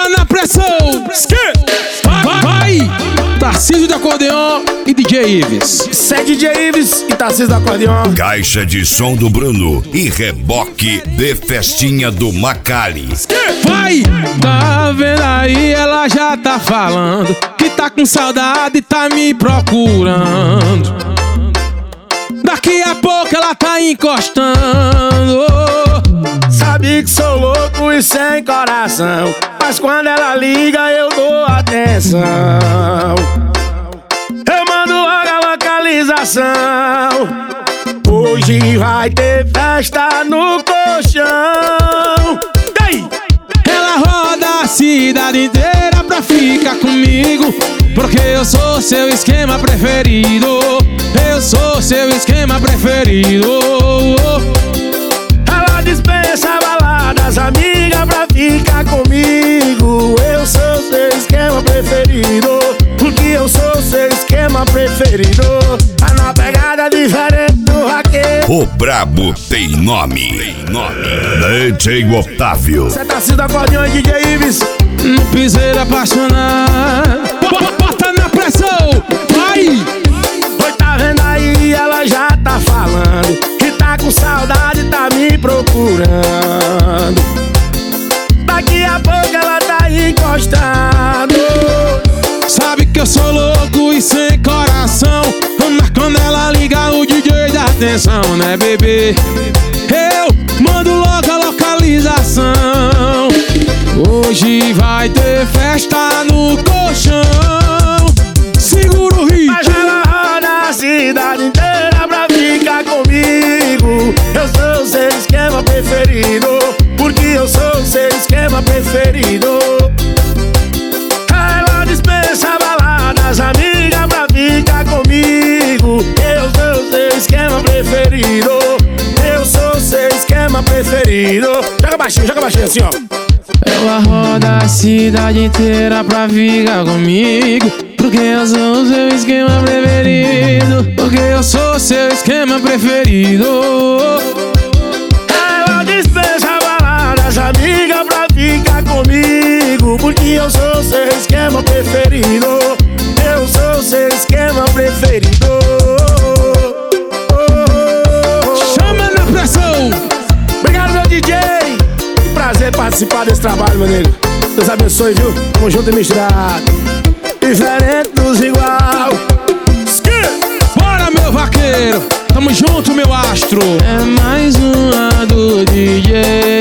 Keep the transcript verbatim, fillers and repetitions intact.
Bota na pressão. Vai, vai. Tarcísio do acordeon e D J Ives. Isso é D J Ives e Tarcísio do acordeon. Caixa de som do Bruno e reboque de festinha do Macali. Vai! Tá vendo aí, ela já tá falando que tá com saudade e tá me procurando. Daqui a pouco ela tá encostando. Sabe que sou louco e sem coração, mas quando ela liga eu dou atenção. Eu mando logo a localização. Hoje vai ter festa no colchão. Ei! Ela roda a cidade inteira pra ficar comigo, porque eu sou seu esquema preferido. Eu sou seu esquema preferido. Ela dispensa baladas, amiga, pra ficar comigo. Eu sou seu esquema preferido, porque eu sou seu esquema preferido. Tá na pegada diferente do vaqueiro. O brabo tem nome. Tem nome. D J Otávio. Cê tá sendo acordeão e D J Ives. No piseiro apaixonado. Bota na pressão. Vai! Oi, tá vendo aí, ela já tá falando que tá com saudade, tá me procurando. Daqui a pouco ela tá encostando. Sabe que eu sou louco e sem coração, mas quando ela liga o D J dá atenção, né, bebê? Eu mando logo a localização. Hoje vai ter festa no colchão. Segura o ritmo. Mas ela roda a cidade inteira pra ficar comigo. Eu sou seu esquema preferido, porque eu sou seu esquema preferido. Ela dispensa baladas, amiga, pra ficar comigo. Eu sou seu esquema preferido. Eu sou seu esquema preferido. Joga baixinho, joga baixinho assim, ó. Ela roda a cidade inteira pra ficar comigo, porque eu sou seu esquema preferido. Porque eu sou seu esquema preferido. Ela dispensa baladas, amiga, pra ficar comigo, porque eu sou seu esquema preferido. Eu sou seu esquema preferido. Chama na pressão. Obrigado, meu D J. Que prazer participar desse trabalho, meu nego. Deus abençoe, viu? Tamo junto e misturado. Diferente dos igual. Bora, meu vaqueiro. Tamo junto, meu astro. É mais uma do D J.